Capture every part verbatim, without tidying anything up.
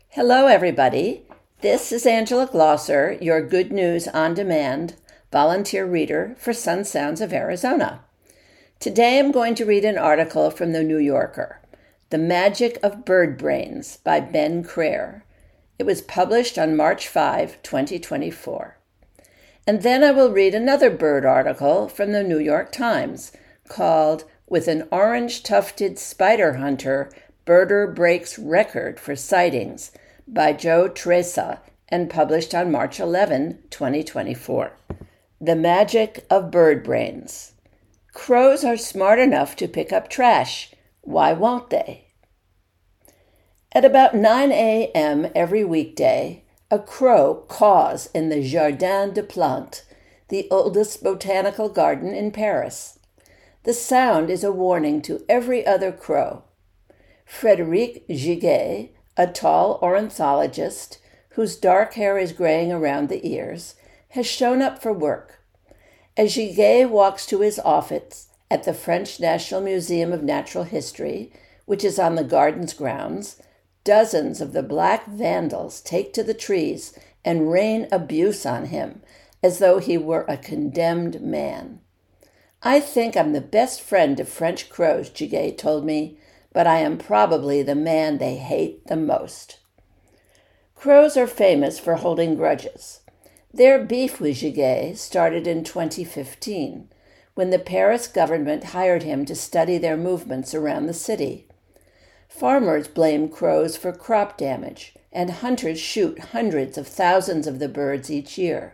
Hello, everybody. This is Angela Glosser, your Good News on Demand volunteer reader for Sun Sounds of Arizona. Today I'm going to read an article from The New Yorker, The Magic of Bird Brains by Ben Crair. It was published on March fifth, twenty twenty-four. And then I will read another bird article from the New York Times called With an Orange-Tufted Spider Hunter, Birder Breaks Record for Sightings by Joe Tresa and published on March eleventh, twenty twenty-four. The Magic of Bird Brains. Crows are smart enough to pick up trash. Why won't they? At about nine a.m. every weekday, a crow caws in the Jardin des Plantes, the oldest botanical garden in Paris. The sound is a warning to every other crow. Frédéric Giguet, a tall ornithologist whose dark hair is graying around the ears, has shown up for work. As Giguet walks to his office at the French National Museum of Natural History, which is on the garden's grounds, dozens of the black vandals take to the trees and rain abuse on him as though he were a condemned man. I think I'm the best friend of French crows, Giguet told me, but I am probably the man they hate the most. Crows are famous for holding grudges. Their beef with Giguet started in twenty fifteen, when the Paris government hired him to study their movements around the city. Farmers blame crows for crop damage, and hunters shoot hundreds of thousands of the birds each year.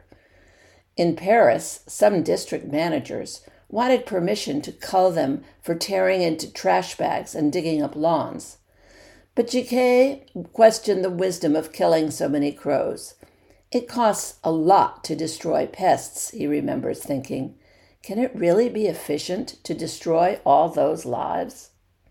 In Paris, some district managers wanted permission to cull them for tearing into trash bags and digging up lawns. But Giguet questioned the wisdom of killing so many crows. It costs a lot to destroy pests, he remembers thinking. Can it really be efficient to destroy all those lives?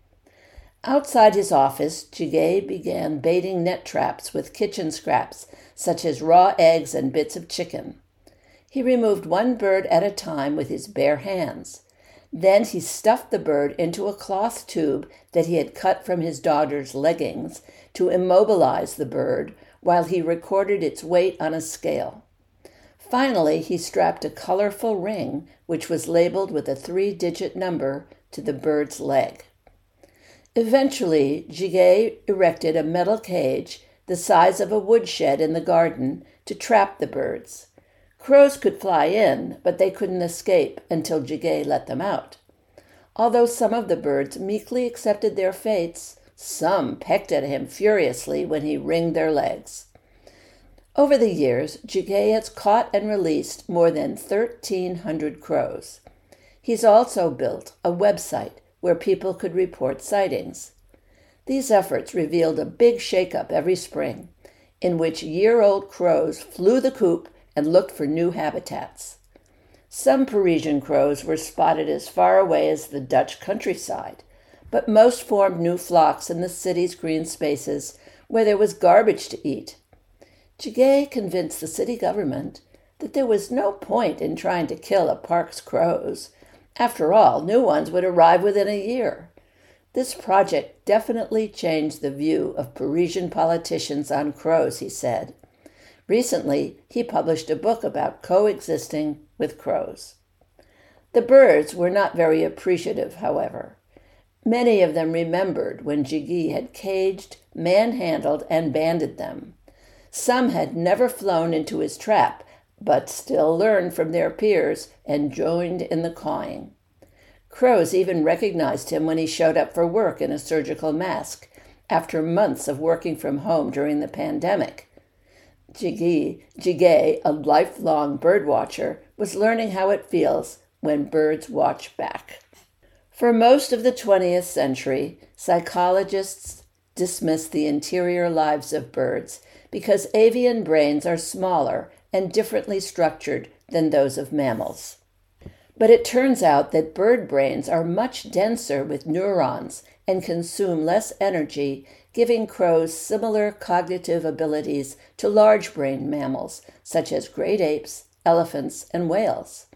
Outside his office, Giguet began baiting net traps with kitchen scraps, such as raw eggs and bits of chicken. He removed one bird at a time with his bare hands. Then he stuffed the bird into a cloth tube that he had cut from his daughter's leggings to immobilize the bird while he recorded its weight on a scale. Finally, he strapped a colorful ring, which was labeled with a three-digit number, to the bird's leg. Eventually, Giguet erected a metal cage the size of a woodshed in the garden to trap the birds. Crows could fly in, but they couldn't escape until Giguet let them out. Although some of the birds meekly accepted their fates, some pecked at him furiously when he wringed their legs. Over the years, Giguet has caught and released more than thirteen hundred crows. He's also built a website where people could report sightings. These efforts revealed a big shakeup every spring, in which year-old crows flew the coop and looked for new habitats. Some Parisian crows were spotted as far away as the Dutch countryside, but most formed new flocks in the city's green spaces where there was garbage to eat. Giguet convinced the city government that there was no point in trying to kill a park's crows. After all, new ones would arrive within a year. This project definitely changed the view of Parisian politicians on crows, he said. Recently, he published a book about coexisting with crows. The birds were not very appreciative, however. Many of them remembered when Giguet had caged, manhandled, and banded them. Some had never flown into his trap, but still learned from their peers and joined in the cawing. Crows even recognized him when he showed up for work in a surgical mask, after months of working from home during the pandemic. Giguet, Giguet, a lifelong bird watcher, was learning how it feels when birds watch back. For most of the twentieth century, psychologists dismissed the interior lives of birds because avian brains are smaller and differently structured than those of mammals. But it turns out that bird brains are much denser with neurons and consume less energy, giving crows similar cognitive abilities to large-brained mammals, such as great apes, elephants, and whales.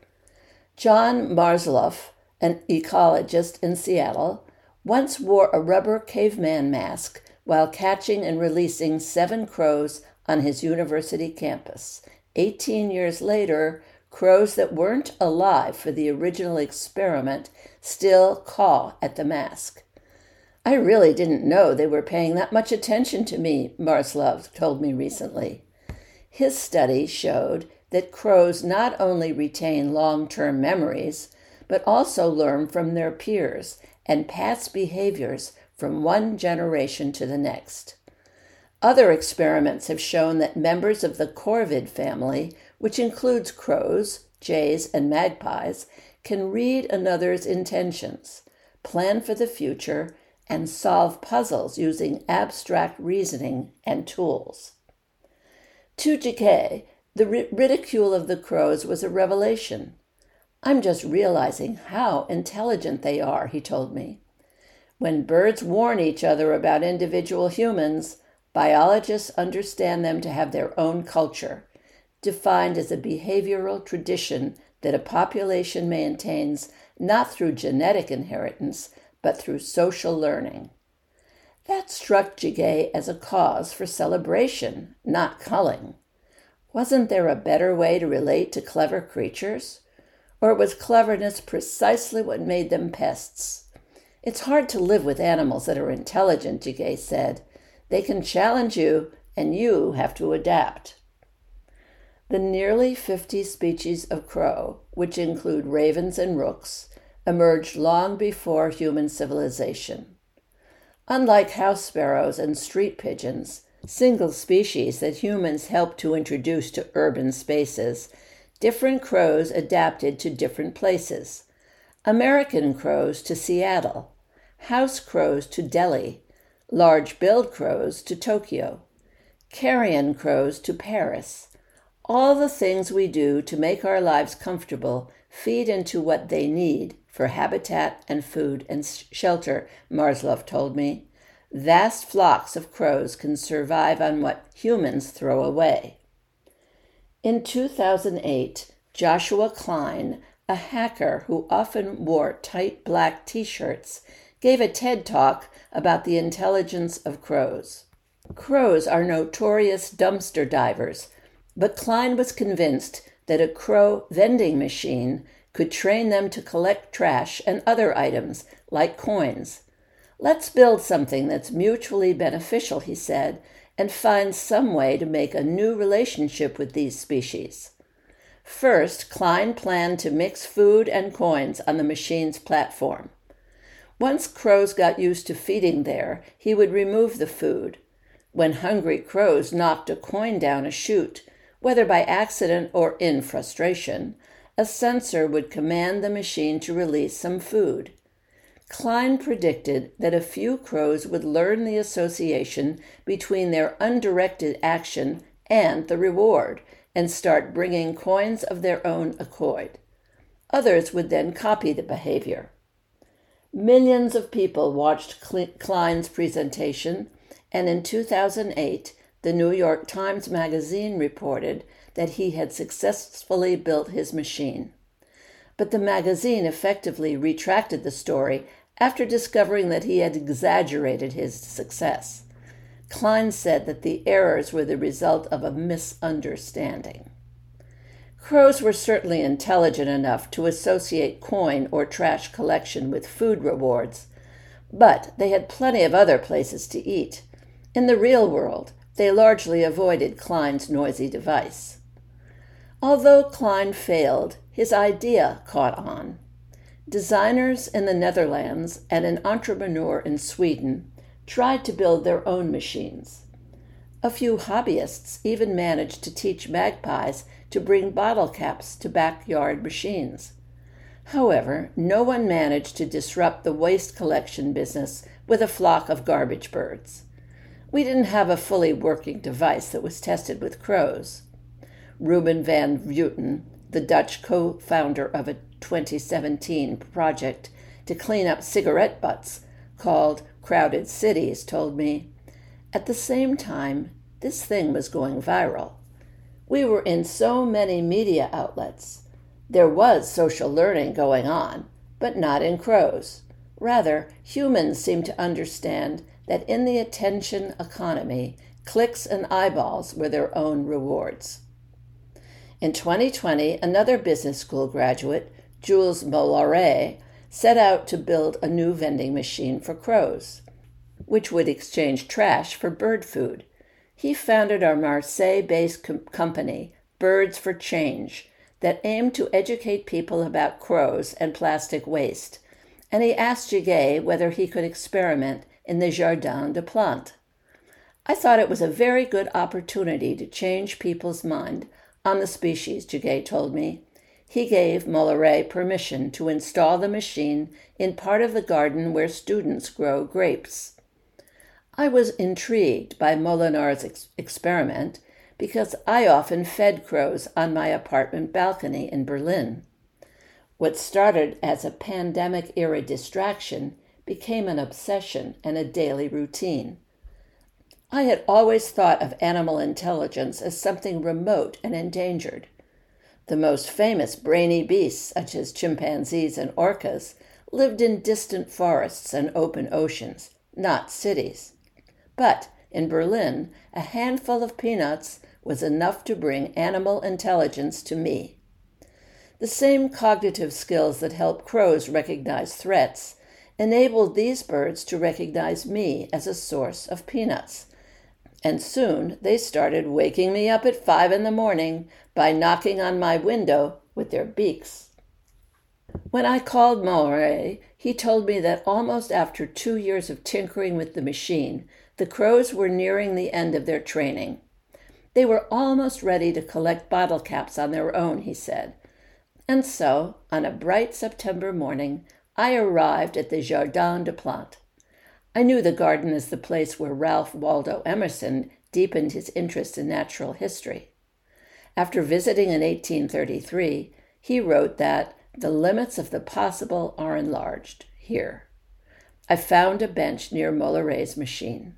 John Marzluff, an ecologist in Seattle, once wore a rubber caveman mask while catching and releasing seven crows on his university campus. Eighteen years later, crows that weren't alive for the original experiment still caw at the mask. I really didn't know they were paying that much attention to me, Marzluff told me recently. His study showed that crows not only retain long-term memories, but also learn from their peers and pass behaviors from one generation to the next. Other experiments have shown that members of the corvid family, which includes crows, jays, and magpies, can read another's intentions, plan for the future, and solve puzzles using abstract reasoning and tools. To Jigay, the ridicule of the crows was a revelation. I'm just realizing how intelligent they are, he told me. When birds warn each other about individual humans, biologists understand them to have their own culture, defined as a behavioral tradition that a population maintains not through genetic inheritance, but through social learning. That struck Jigay as a cause for celebration, not culling. Wasn't there a better way to relate to clever creatures? Or was cleverness precisely what made them pests? It's hard to live with animals that are intelligent, Jigay said. They can challenge you, and you have to adapt. The nearly fifty species of crow, which include ravens and rooks, emerged long before human civilization. Unlike house sparrows and street pigeons, single species that humans helped to introduce to urban spaces, different crows adapted to different places. American crows to Seattle, house crows to Delhi, large-billed crows to Tokyo, carrion crows to Paris. All the things we do to make our lives comfortable feed into what they need for habitat and food and shelter, Marzluff told me. Vast flocks of crows can survive on what humans throw away. In two thousand eight, Joshua Klein, a hacker who often wore tight black t-shirts, gave a TED Talk about the intelligence of crows. Crows are notorious dumpster divers, but Klein was convinced that a crow vending machine could train them to collect trash and other items, like coins. Let's build something that's mutually beneficial, he said, and find some way to make a new relationship with these species. First, Klein planned to mix food and coins on the machine's platform. Once crows got used to feeding there, he would remove the food. When hungry crows knocked a coin down a chute, whether by accident or in frustration, a sensor would command the machine to release some food. Klein predicted that a few crows would learn the association between their undirected action and the reward and start bringing coins of their own accord. Others would then copy the behavior. Millions of people watched Klein's presentation, and in two thousand eight, the New York Times Magazine reported that he had successfully built his machine. But the magazine effectively retracted the story after discovering that he had exaggerated his success. Klein said that the errors were the result of a misunderstanding. Crows were certainly intelligent enough to associate coin or trash collection with food rewards, but they had plenty of other places to eat. In the real world, they largely avoided Klein's noisy device. Although Klein failed, his idea caught on. Designers in the Netherlands and an entrepreneur in Sweden tried to build their own machines. A few hobbyists even managed to teach magpies to bring bottle caps to backyard machines. However, no one managed to disrupt the waste collection business with a flock of garbage birds. We didn't have a fully working device that was tested with crows. Ruben van Vleuten, the Dutch co-founder of a twenty seventeen project to clean up cigarette butts called Crowded Cities, told me, at the same time, this thing was going viral. We were in so many media outlets. There was social learning going on, but not in crows. Rather, humans seemed to understand that in the attention economy, clicks and eyeballs were their own rewards. In twenty twenty, another business school graduate, Jules Mollaret, set out to build a new vending machine for crows, which would exchange trash for bird food. He founded a Marseille-based com- company, Birds for Change, that aimed to educate people about crows and plastic waste, and he asked Jiguet whether he could experiment in the Jardin des Plantes. I thought it was a very good opportunity to change people's mind on the species, Jiguet told me. He gave Mollaret permission to install the machine in part of the garden where students grow grapes. I was intrigued by Molinar's ex- experiment because I often fed crows on my apartment balcony in Berlin. What started as a pandemic-era distraction became an obsession and a daily routine. I had always thought of animal intelligence as something remote and endangered. The most famous brainy beasts, such as chimpanzees and orcas, lived in distant forests and open oceans, not cities. But in Berlin, a handful of peanuts was enough to bring animal intelligence to me. The same cognitive skills that help crows recognize threats enabled these birds to recognize me as a source of peanuts. And soon they started waking me up at five in the morning by knocking on my window with their beaks. When I called Mollaret, he told me that almost after two years of tinkering with the machine, the crows were nearing the end of their training. They were almost ready to collect bottle caps on their own, he said. And so, on a bright September morning, I arrived at the Jardin des Plantes. I knew the garden as the place where Ralph Waldo Emerson deepened his interest in natural history. After visiting in eighteen thirty-three, he wrote that the limits of the possible are enlarged here. I found a bench near Mollaret's machine.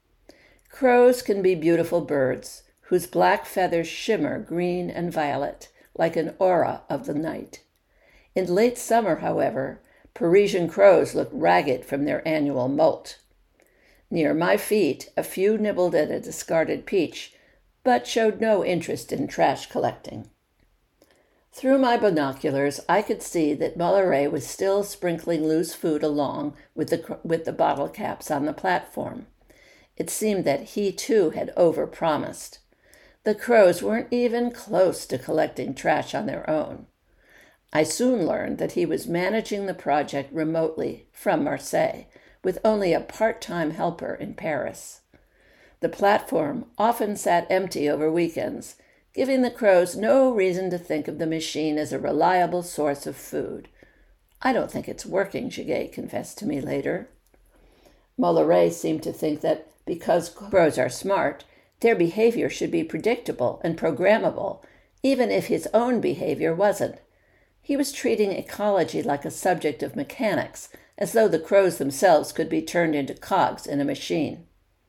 Crows can be beautiful birds whose black feathers shimmer green and violet like an aura of the night. In late summer, however, Parisian crows look ragged from their annual molt. Near my feet, a few nibbled at a discarded peach, but showed no interest in trash collecting. Through my binoculars, I could see that Mollaret was still sprinkling loose food along with the, with the bottle caps on the platform. It seemed that he, too, had overpromised. The crows weren't even close to collecting trash on their own. I soon learned that he was managing the project remotely from Marseille, with only a part-time helper in Paris. The platform often sat empty over weekends, giving the crows no reason to think of the machine as a reliable source of food. I don't think it's working, Jiguet confessed to me later. Mollaret seemed to think that because crows are smart, their behavior should be predictable and programmable, even if his own behavior wasn't. He was treating ecology like a subject of mechanics, as though the crows themselves could be turned into cogs in a machine.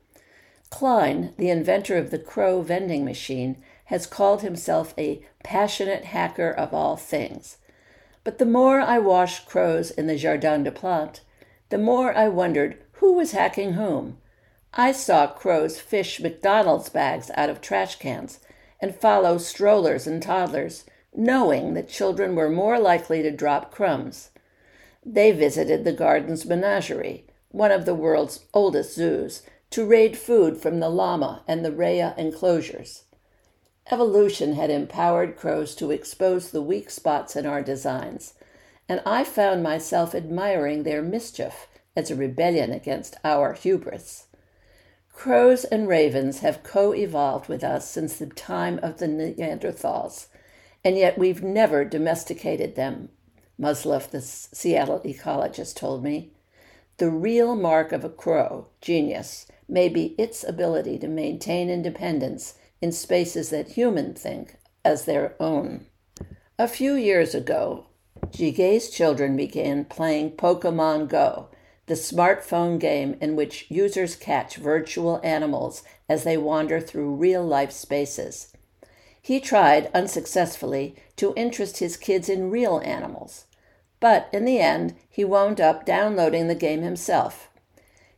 Klein, the inventor of the crow vending machine, has called himself a passionate hacker of all things. But the more I watched crows in the Jardin des Plantes, the more I wondered who was hacking whom. I saw crows fish McDonald's bags out of trash cans and follow strollers and toddlers, knowing that children were more likely to drop crumbs. They visited the garden's menagerie, one of the world's oldest zoos, to raid food from the llama and the rhea enclosures. Evolution had empowered crows to expose the weak spots in our designs, and I found myself admiring their mischief as a rebellion against our hubris. Crows and ravens have co-evolved with us since the time of the Neanderthals, and yet we've never domesticated them, Musleff, the Seattle ecologist, told me. The real mark of a crow, genius, may be its ability to maintain independence in spaces that humans think as their own. A few years ago, Jiguet's children began playing Pokemon Go, the smartphone game in which users catch virtual animals as they wander through real-life spaces. He tried, unsuccessfully, to interest his kids in real animals, but in the end, he wound up downloading the game himself.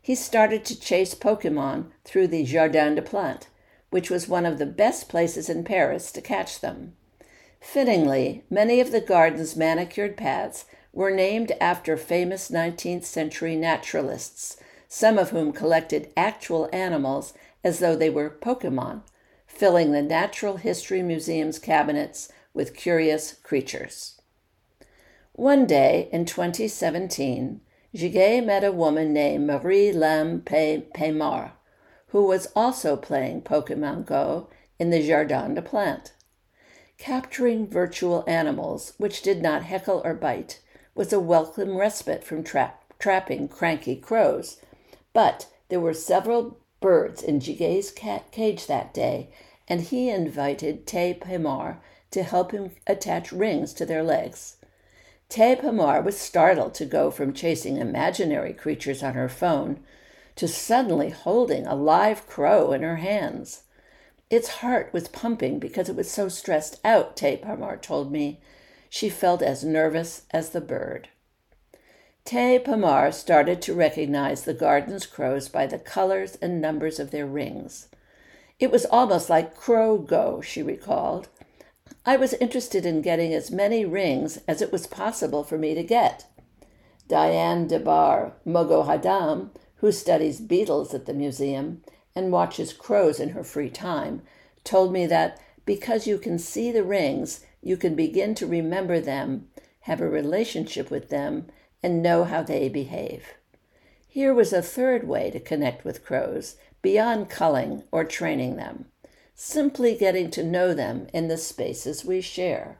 he started to chase Pokemon through the Jardin des Plantes, which was one of the best places in Paris to catch them. Fittingly, many of the garden's manicured paths were named after famous nineteenth century naturalists, some of whom collected actual animals as though they were Pokemon, filling the Natural History Museum's cabinets with curious creatures. One day in twenty seventeen, Giguet met a woman named Marie-Lame Paymard, who was also playing Pokemon Go in the Jardin des Plantes. Capturing virtual animals, which did not heckle or bite, was a welcome respite from tra- trapping cranky crows, but there were several birds in Giguet's cat cage that day, and he invited Tay Paymard to help him attach rings to their legs. Tay Paymard was startled to go from chasing imaginary creatures on her phone to suddenly holding a live crow in her hands. Its heart was pumping because it was so stressed out, Tay Paymard told me. She felt as nervous as the bird. Tay Paymard started to recognize the garden's crows by the colors and numbers of their rings. It was almost like Crow Go, she recalled. I was interested in getting as many rings as it was possible for me to get. Diane Debar Moghadam, who studies beetles at the museum and watches crows in her free time, told me that because you can see the rings, you can begin to remember them, have a relationship with them, and know how they behave. Here was a third way to connect with crows, beyond culling or training them, simply getting to know them in the spaces we share.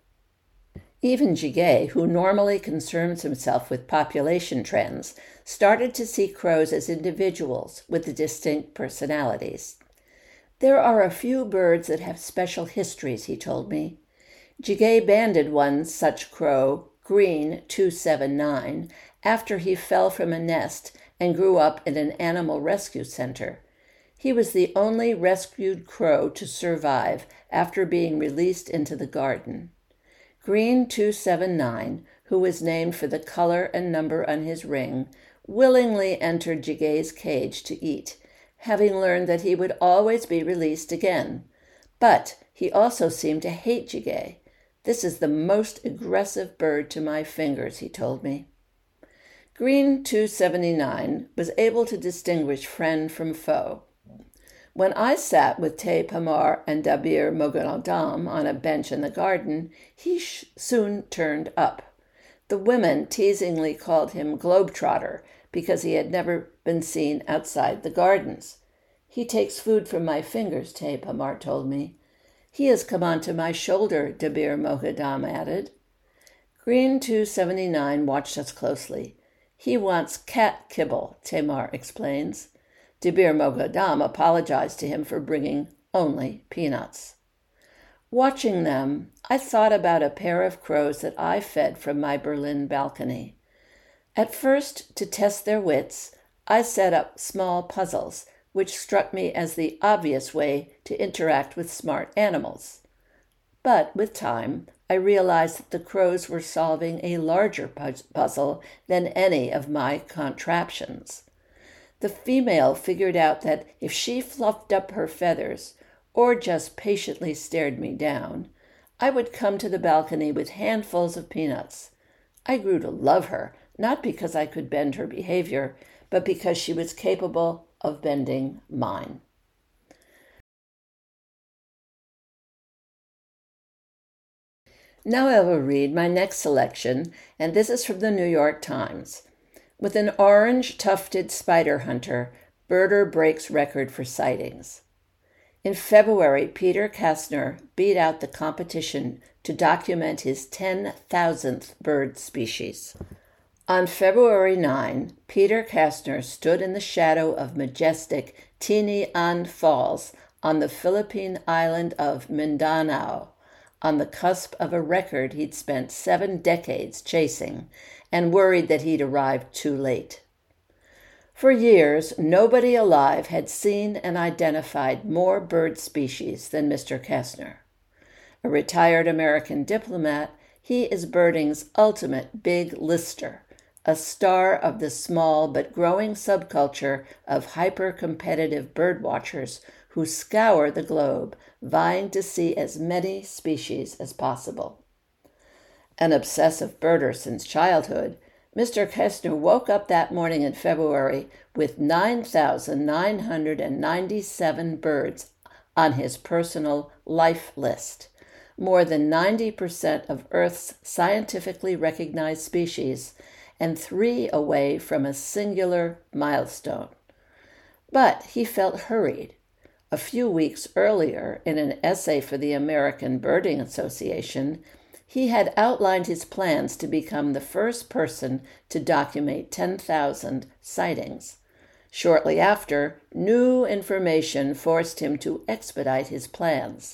Even Giguet, who normally concerns himself with population trends, started to see crows as individuals with distinct personalities. There are a few birds that have special histories, he told me. Giguet banded one such crow, Green two seven nine, after he fell from a nest and grew up in an animal rescue center. He was the only rescued crow to survive after being released into the garden. Green two seven nine, who was named for the color and number on his ring, willingly entered Giguet's cage to eat, having learned that he would always be released again. But he also seemed to hate Giguet. This is the most aggressive bird to my fingers, he told me. Green two seventy-nine was able to distinguish friend from foe. When I sat with Tay Paymard and Dabir Moghadam on a bench in the garden, he sh- soon turned up. The women teasingly called him Globetrotter because he had never been seen outside the gardens. He takes food from my fingers, Tay Paymard told me. He has come onto my shoulder, Dabir Moghadam added. Green two seventy-nine watched us closely. He wants cat kibble, Tamar explains. Dabir Moghadam apologized to him for bringing only peanuts. Watching them, I thought about a pair of crows that I fed from my Berlin balcony. At first, to test their wits, I set up small puzzles, which struck me as the obvious way to interact with smart animals. But with time, I realized that the crows were solving a larger puzzle than any of my contraptions. The female figured out that if she fluffed up her feathers, or just patiently stared me down, I would come to the balcony with handfuls of peanuts. I grew to love her, not because I could bend her behavior, but because she was capable of bending mine. Now I will read my next selection, and this is from the New York Times. With an orange tufted spider hunter, birder breaks record for sightings. In February, Peter Kastner beat out the competition to document his ten thousandth bird species. On February ninth, Peter Kastner stood in the shadow of majestic Tini An Falls on the Philippine island of Mindanao, on the cusp of a record he'd spent seven decades chasing, and worried that he'd arrived too late. For years, nobody alive had seen and identified more bird species than Mister Kastner. A retired American diplomat, he is birding's ultimate big lister, a star of the small but growing subculture of hyper-competitive birdwatchers who scour the globe, vying to see as many species as possible. An obsessive birder since childhood, Mister Kestner woke up that morning in February with nine thousand nine hundred ninety-seven birds on his personal life list, more than ninety percent of Earth's scientifically recognized species, and three away from a singular milestone. But he felt hurried. A few weeks earlier, in an essay for the American Birding Association, he had outlined his plans to become the first person to document ten thousand sightings. Shortly after, new information forced him to expedite his plans.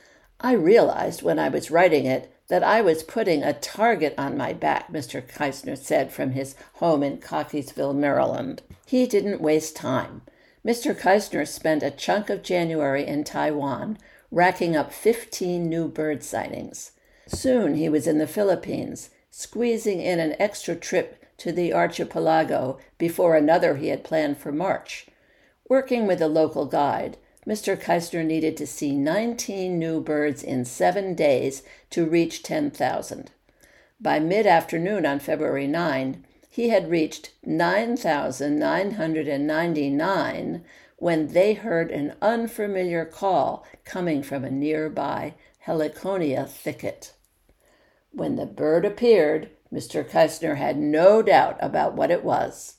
I realized when I was writing it that I was putting a target on my back, Mister Kestner said from his home in Cockeysville, Maryland. He didn't waste time. Mister Kestner spent a chunk of January in Taiwan, racking up fifteen new bird sightings. Soon he was in the Philippines, squeezing in an extra trip to the archipelago before another he had planned for March. Working with a local guide, Mister Kestner needed to see nineteen new birds in seven days to reach ten thousand. By mid-afternoon on February ninth, he had reached nine thousand nine hundred ninety-nine when they heard an unfamiliar call coming from a nearby heliconia thicket. When the bird appeared, Mister Kestner had no doubt about what it was.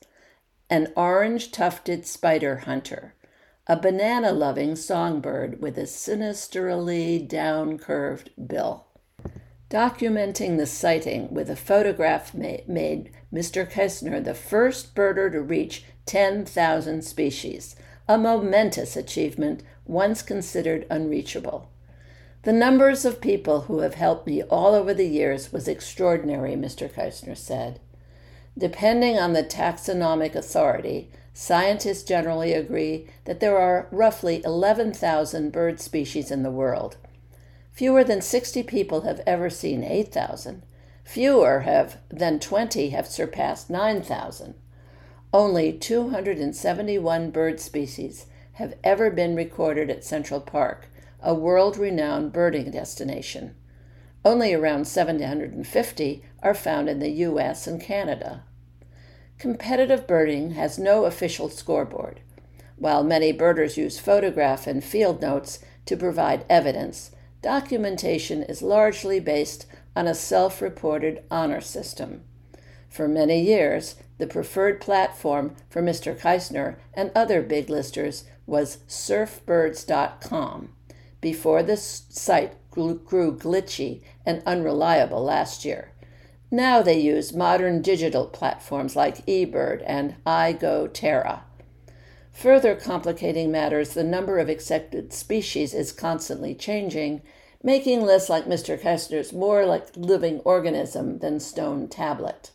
An orange-tufted spider hunter, a banana-loving songbird with a sinisterly down-curved bill. Documenting the sighting with a photograph made Mister Kestner the first birder to reach ten thousand species, a momentous achievement once considered unreachable. The numbers of people who have helped me all over the years was extraordinary, Mister Kestner said. Depending on the taxonomic authority, scientists generally agree that there are roughly eleven thousand bird species in the world. Fewer than sixty people have ever seen eight thousand. Fewer have than twenty have surpassed nine thousand. Only two hundred seventy-one bird species have ever been recorded at Central Park, a world-renowned birding destination. Only around seven hundred fifty are found in the U S and Canada. Competitive birding has no official scoreboard. While many birders use photograph and field notes to provide evidence, documentation is largely based on a self-reported honor system. For many years, the preferred platform for Mister Kestner and other big listers was surf birds dot com, before the site grew glitchy and unreliable last year. Now they use modern digital platforms like eBird and iGoTerra. Further complicating matters, the number of accepted species is constantly changing, making lists like Mister Kestner's more like living organism than stone tablet.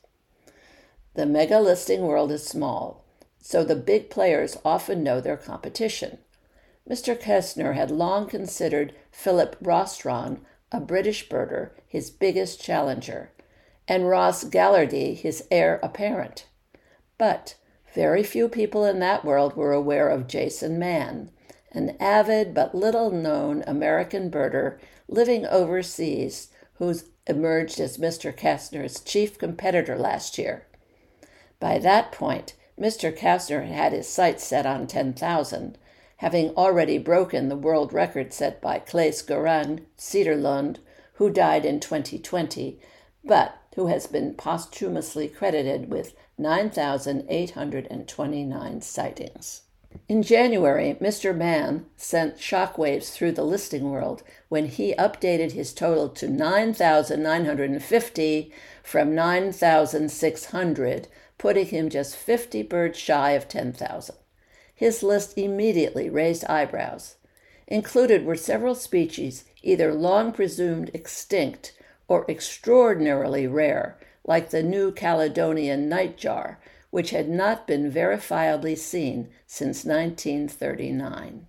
The mega listing world is small, so the big players often know their competition. Mister Kestner had long considered Philip Rostron, a British birder, his biggest challenger, and Ross Gallardy his heir apparent. But very few people in that world were aware of Jason Mann, an avid but little-known American birder living overseas who's emerged as Mister Kestner's chief competitor last year. By that point, Mister Kestner had his sights set on ten thousand, having already broken the world record set by Claes Goran Cederlund, who died in twenty twenty, but who has been posthumously credited with nine thousand eight hundred twenty-nine sightings. In January, Mister Mann sent shockwaves through the listing world when he updated his total to nine thousand nine hundred fifty from nine thousand six hundred, putting him just fifty birds shy of ten thousand. His list immediately raised eyebrows. Included were several species either long presumed extinct or extraordinarily rare, like the New Caledonian nightjar, which had not been verifiably seen since nineteen thirty-nine.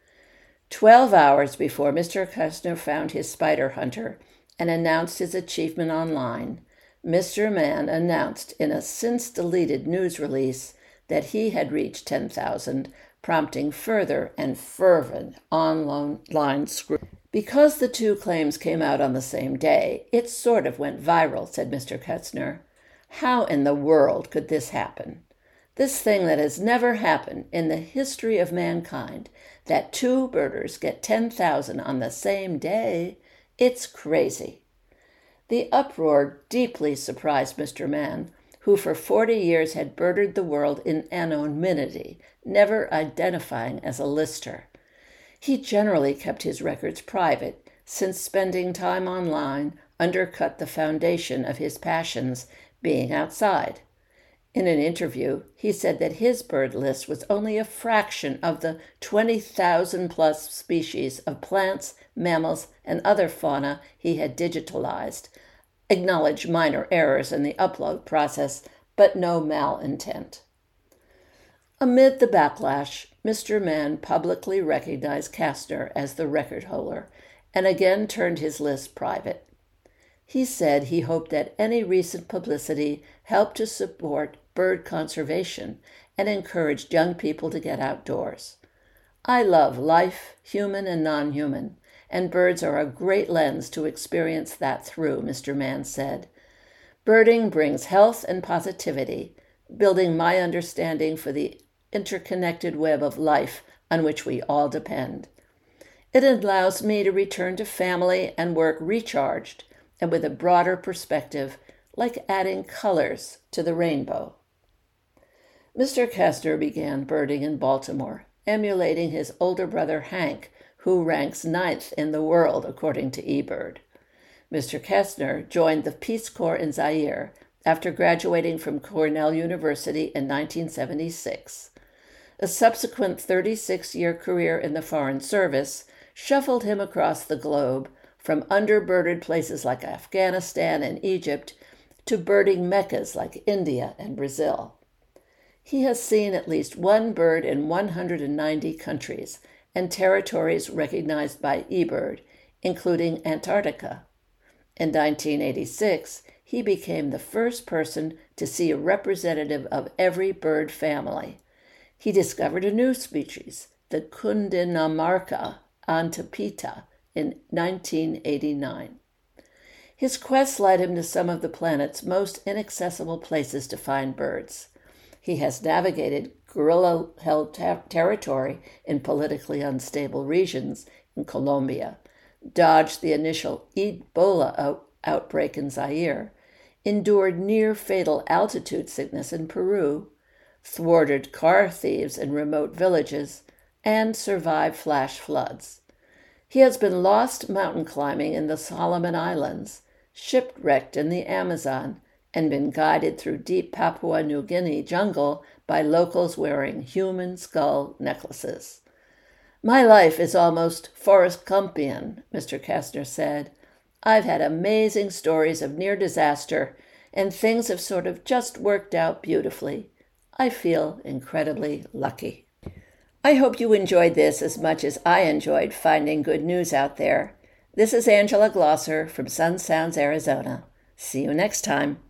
Twelve hours before Mister Kestner found his spider hunter and announced his achievement online, Mister Man announced in a since-deleted news release that he had reached ten thousand, prompting further and fervent online scrutiny. Because the two claims came out on the same day, it sort of went viral, said Mister Kestner. How in the world could this happen? This thing that has never happened in the history of mankind, that two birders get ten thousand on the same day, it's crazy. The uproar deeply surprised Mister Man, who for forty years had birded the world in anonymity, never identifying as a lister. He generally kept his records private, since spending time online undercut the foundation of his passions, being outside. In an interview, he said that his bird list was only a fraction of the twenty thousand plus species of plants, mammals, and other fauna he had digitalized, acknowledged minor errors in the upload process, but no malintent. Amid the backlash, Mister Man publicly recognized Kastner as the record holder and again turned his list private. He said he hoped that any recent publicity helped to support bird conservation and encouraged young people to get outdoors. I love life, human and non-human, and birds are a great lens to experience that through, Mister Man said. Birding brings health and positivity, building my understanding for the interconnected web of life on which we all depend. It allows me to return to family and work recharged and with a broader perspective, like adding colors to the rainbow. Mister Kestner began birding in Baltimore, emulating his older brother Hank, who ranks ninth in the world according to eBird. Mister Kestner joined the Peace Corps in Zaire after graduating from Cornell University in nineteen seventy-six. A subsequent thirty-six-year career in the Foreign Service shuffled him across the globe, from underbirded places like Afghanistan and Egypt to birding meccas like India and Brazil. He has seen at least one bird in one hundred ninety countries and territories recognized by eBird, including Antarctica. In nineteen eighty-six, he became the first person to see a representative of every bird family. He discovered a new species, the Cundinamarca antipita, in nineteen eighty-nine. His quest led him to some of the planet's most inaccessible places to find birds. He has navigated guerrilla-held ter- territory in politically unstable regions in Colombia, dodged the initial Ebola out- outbreak in Zaire, endured near-fatal altitude sickness in Peru, thwarted car thieves in remote villages, and survived flash floods. He has been lost mountain climbing in the Solomon Islands, shipwrecked in the Amazon, and been guided through deep Papua New Guinea jungle by locals wearing human skull necklaces. My life is almost Forrest Gumpian, Mister Kestner said. I've had amazing stories of near disaster, and things have sort of just worked out beautifully. I feel incredibly lucky. I hope you enjoyed this as much as I enjoyed finding good news out there. This is Angela Glosser from Sun Sounds, Arizona. See you next time.